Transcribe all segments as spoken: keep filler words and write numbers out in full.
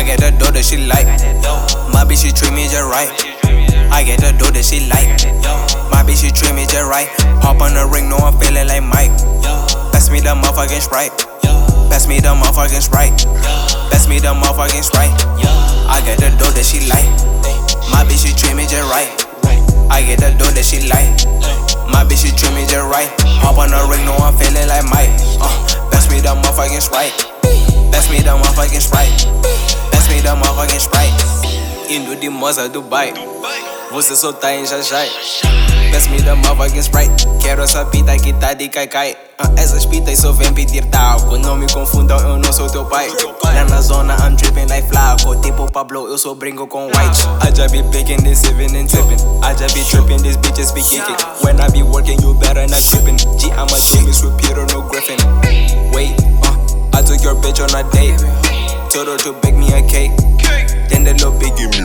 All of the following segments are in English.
I get the dough that she like. My bitch, she treat me just right. I get the dough that she like. My bitch, she treat me just right. Pop on the ring, know I'm feeling like Mike. Pass me the motherfucking Sprite. Pass me the motherfucking Sprite. Pass me the motherfucking Sprite. I get the dough that she like. My bitch, she treat me just right. I get the dough that she like. My bitch, she treat me just right. Hop on the ring, know I'm feeling like Mike. Uh, pass me the motherfucking Sprite. Pass me the motherfucking Sprite. Pass me the motherfucking Sprite. Indo de Moza, Dubai. Você só tá em Jajai. Pass me the motherfucking Sprite. Quero essa pita que tá de cai-cai. uh, Essas pitas só vem pedir talco. Não me confundam, eu não sou teu pai. Lá na zona I'm dripping like flaco. Tipo Pablo, eu só brinco com white. I just be picking this sipping and tipping. I just be tripping, these bitches be kicking. When I be working, you better not tripping. G, I'm a two miss with Peter, no Griffin. Wait, uh, I took your bitch on a date. Told her to bake me a cake. Then the little bitch give me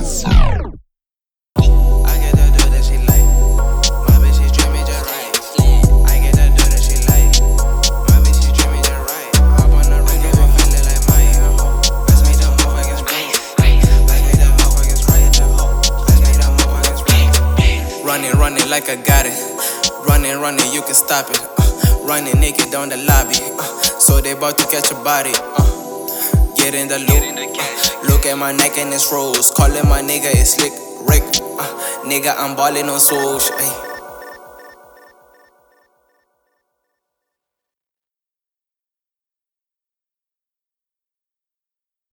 Running, running like I got it. Running, running, you can stop it. Uh, running naked down the lobby. Uh, so they about to catch a body. Uh, get in the loop. Uh, look at my neck and it's rose. Calling my nigga, it's slick Rick. Uh, nigga, I'm ballin' on social.